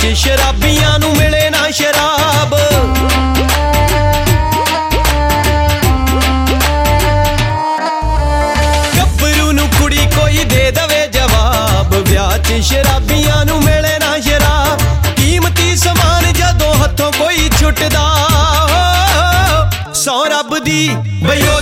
शराबियां नू मिले ना शराब। गब्बरू नू कुड़ी कोई दे दवे जवाब, ब्याह च शराबियां नू मिले ना शराब। कीमती समान जदों हथों कोई छुटदा, सौ रब दी बयो